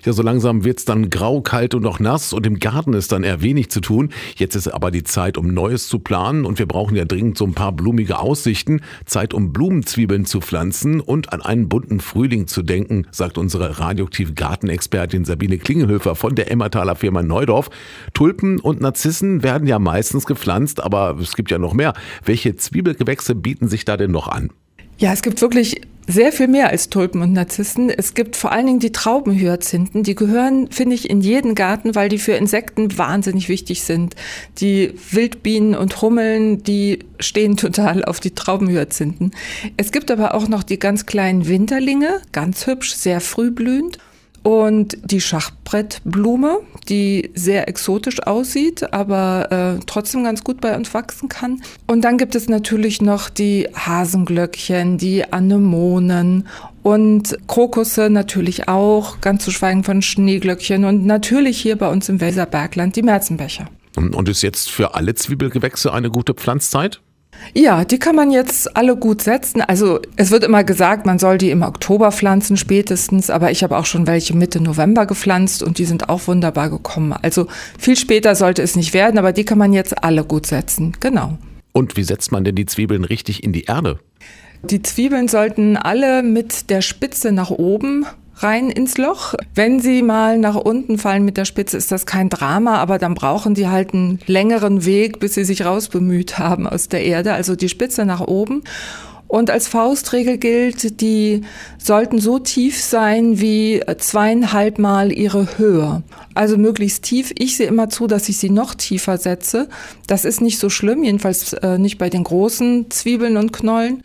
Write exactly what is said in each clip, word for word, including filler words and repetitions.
Ja, so langsam wird's dann grau, kalt und noch nass und im Garten ist dann eher wenig zu tun. Jetzt ist aber die Zeit, um Neues zu planen und wir brauchen ja dringend so ein paar blumige Aussichten. Zeit, um Blumenzwiebeln zu pflanzen und an einen bunten Frühling zu denken, sagt unsere radioaktive Gartenexpertin Sabine Klingelhöfer von der Emmertaler Firma Neudorf. Tulpen und Narzissen werden ja meistens gepflanzt, aber es gibt ja noch mehr. Welche Zwiebelgewächse bieten sich da denn noch an? Ja, es gibt wirklich sehr viel mehr als Tulpen und Narzissen. Es gibt vor allen Dingen die Traubenhyazinthen. Die gehören, finde ich, in jeden Garten, weil die für Insekten wahnsinnig wichtig sind. Die Wildbienen und Hummeln, die stehen total auf die Traubenhyazinthen. Es gibt aber auch noch die ganz kleinen Winterlinge, ganz hübsch, sehr frühblühend. Und die Schachbrettblume, die sehr exotisch aussieht, aber äh, trotzdem ganz gut bei uns wachsen kann. Und dann gibt es natürlich noch die Hasenglöckchen, die Anemonen und Krokusse natürlich auch, ganz zu schweigen von Schneeglöckchen und natürlich hier bei uns im Weserbergland die Märzenbecher. Und ist jetzt für alle Zwiebelgewächse eine gute Pflanzzeit? Ja, die kann man jetzt alle gut setzen. Also es wird immer gesagt, man soll die im Oktober pflanzen spätestens, aber ich habe auch schon welche Mitte November gepflanzt und die sind auch wunderbar gekommen. Also viel später sollte es nicht werden, aber die kann man jetzt alle gut setzen, genau. Und wie setzt man denn die Zwiebeln richtig in die Erde? Die Zwiebeln sollten alle mit der Spitze nach oben rein ins Loch. Wenn sie mal nach unten fallen mit der Spitze, ist das kein Drama, aber dann brauchen die halt einen längeren Weg, bis sie sich rausbemüht haben aus der Erde. Also die Spitze nach oben. Und als Faustregel gilt, die sollten so tief sein wie zweieinhalb Mal ihre Höhe. Also möglichst tief. Ich sehe immer zu, dass ich sie noch tiefer setze. Das ist nicht so schlimm, jedenfalls äh, nicht bei den großen Zwiebeln und Knollen.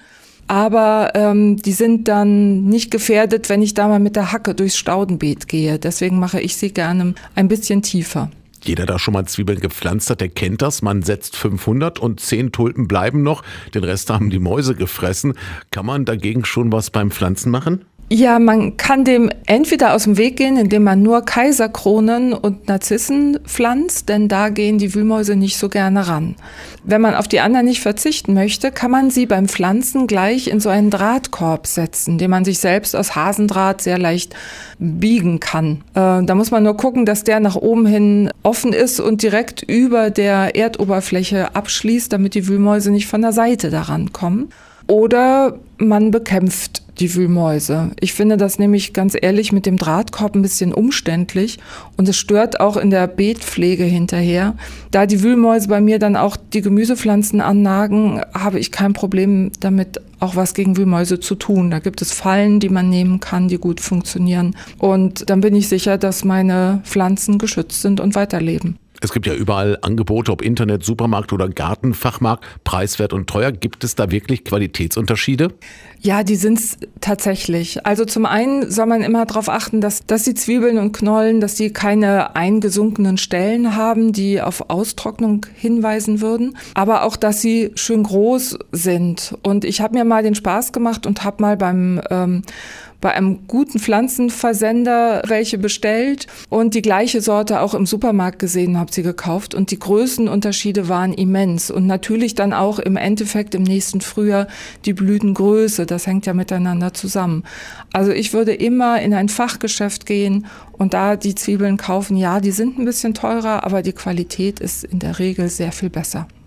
Aber ähm, die sind dann nicht gefährdet, wenn ich da mal mit der Hacke durchs Staudenbeet gehe. Deswegen mache ich sie gerne ein bisschen tiefer. Jeder, der schon mal Zwiebeln gepflanzt hat, der kennt das. Man setzt fünfhundert und zehn Tulpen bleiben noch. Den Rest haben die Mäuse gefressen. Kann man dagegen schon was beim Pflanzen machen? Ja, man kann dem entweder aus dem Weg gehen, indem man nur Kaiserkronen und Narzissen pflanzt, denn da gehen die Wühlmäuse nicht so gerne ran. Wenn man auf die anderen nicht verzichten möchte, kann man sie beim Pflanzen gleich in so einen Drahtkorb setzen, den man sich selbst aus Hasendraht sehr leicht biegen kann. Äh, da muss man nur gucken, dass der nach oben hin offen ist und direkt über der Erdoberfläche abschließt, damit die Wühlmäuse nicht von der Seite daran kommen. Oder man bekämpft die Wühlmäuse. Ich finde das nämlich ganz ehrlich mit dem Drahtkorb ein bisschen umständlich und es stört auch in der Beetpflege hinterher. Da die Wühlmäuse bei mir dann auch die Gemüsepflanzen annagen, habe ich kein Problem damit, auch was gegen Wühlmäuse zu tun. Da gibt es Fallen, die man nehmen kann, die gut funktionieren. Und dann bin ich sicher, dass meine Pflanzen geschützt sind und weiterleben. Es gibt ja überall Angebote, ob Internet, Supermarkt oder Gartenfachmarkt, preiswert und teuer. Gibt es da wirklich Qualitätsunterschiede? Ja, die sind's tatsächlich. Also zum einen soll man immer darauf achten, dass, dass die Zwiebeln und Knollen, dass die keine eingesunkenen Stellen haben, die auf Austrocknung hinweisen würden. Aber auch, dass sie schön groß sind. Und ich habe mir mal den Spaß gemacht und habe mal beim ähm, bei einem guten Pflanzenversender welche bestellt und die gleiche Sorte auch im Supermarkt gesehen, habe sie gekauft und die Größenunterschiede waren immens und natürlich dann auch im Endeffekt im nächsten Frühjahr die Blütengröße, das hängt ja miteinander zusammen. Also ich würde immer in ein Fachgeschäft gehen und da die Zwiebeln kaufen, ja, die sind ein bisschen teurer, aber die Qualität ist in der Regel sehr viel besser.